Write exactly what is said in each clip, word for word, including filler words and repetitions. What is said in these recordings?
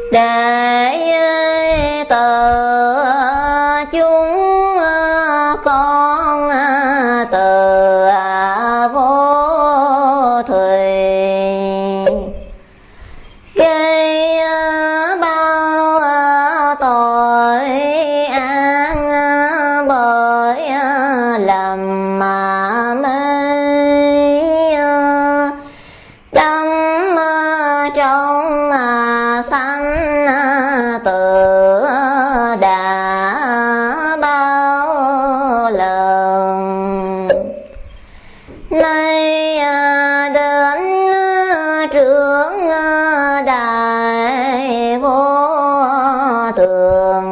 để từ chúng con từ vô thủy gây bao tội an bởi lầm mà mê đắm trong sanh tử đã bao lần nay đến trưởng đại vô thường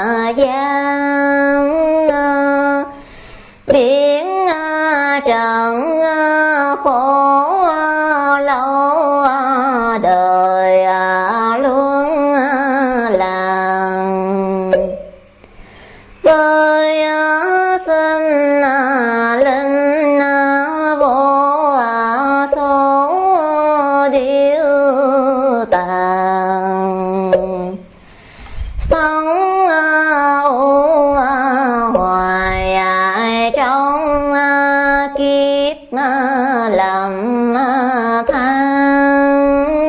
gian biển trần khổ lâu đời luôn làng với sinh linh vô số điêu tàn sống hoài trong kiếp lầm than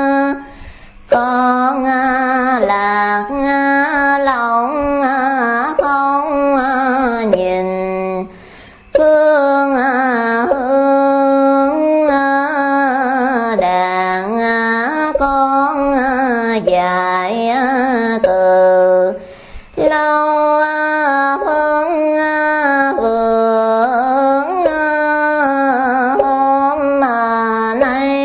con lạc lòng không nhìn phương hướng đàn con dạy từ lâu hơn vượng hôm nay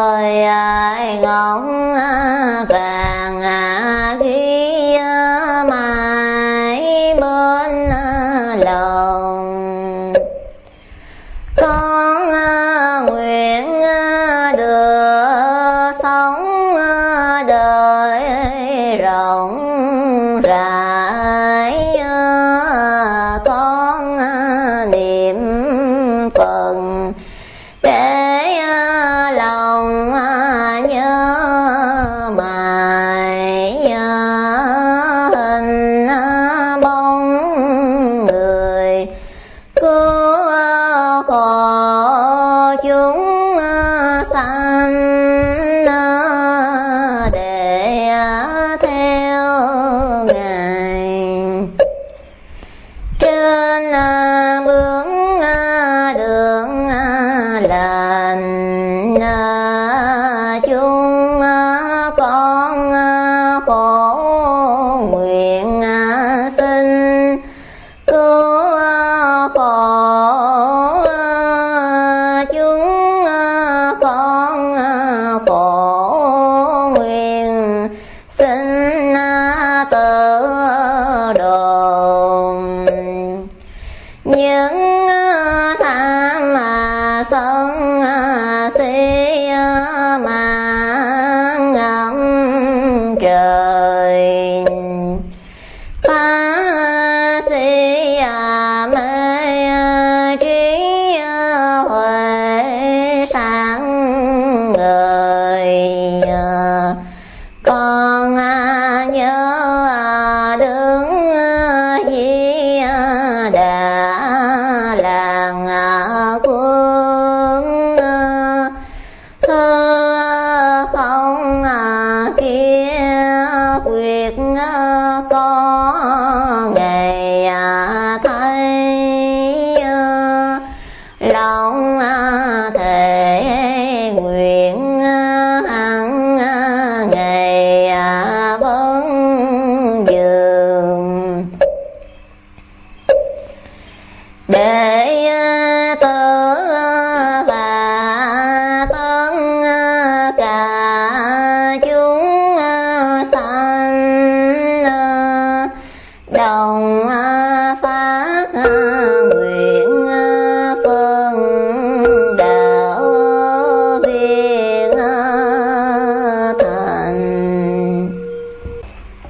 đời ngọn vàng khi mãi bên lòng. Con nguyện được sống đời rộng rãi, con niệm Phật để lòng nhớ mãi hình bóng người cứu khổ chúng sanh để theo Ngài. Trên bước đường lành chúng con khổ nguyện xin cứu khổ chúng con khổ nguyện xin tự đồn. Những tham sân si mang ngập trời, phá si mê trí huệ sáng người. Con nhớ đứng Di Đà làng quân, thơ không kia quyết có ngày thấy. Lòng thể nguyện hằng ngày vẫn dường để tự và tất cả chúng sanh đồng